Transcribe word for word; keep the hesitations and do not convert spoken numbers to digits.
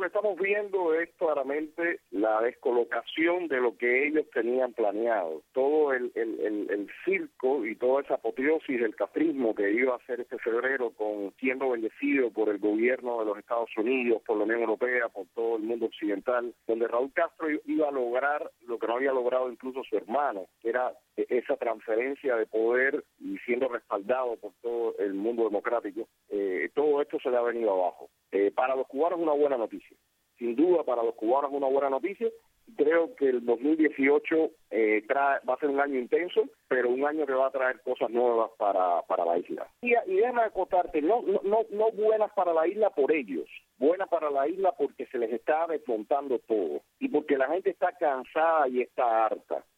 estamos viendo es claramente la descolocación de lo que ellos tenían planeado. Todo el, el, el, el circo y toda esa apoteosis del castrismo que iba a hacer este febrero, con siendo bendecido por el gobierno de los Estados Unidos, por la Unión Europea, por todo el mundo occidental, donde Raúl Castro iba a lograr lo que no había logrado incluso su hermano, que era esa transferencia de poder y siendo respaldado por todo el mundo democrático. Eh, todo esto se le ha venido abajo. Eh, para los cubanos es una buena noticia. Sin duda, para los cubanos es una buena noticia. Creo que el dos mil dieciocho eh, trae, va a ser un año intenso, pero un año que va a traer cosas nuevas para, para la isla. Y, y déjame acotarte, no, no, no, no buenas para la isla por ellos, buenas para la isla porque se les está desmontando todo y porque la gente está cansada y está harta.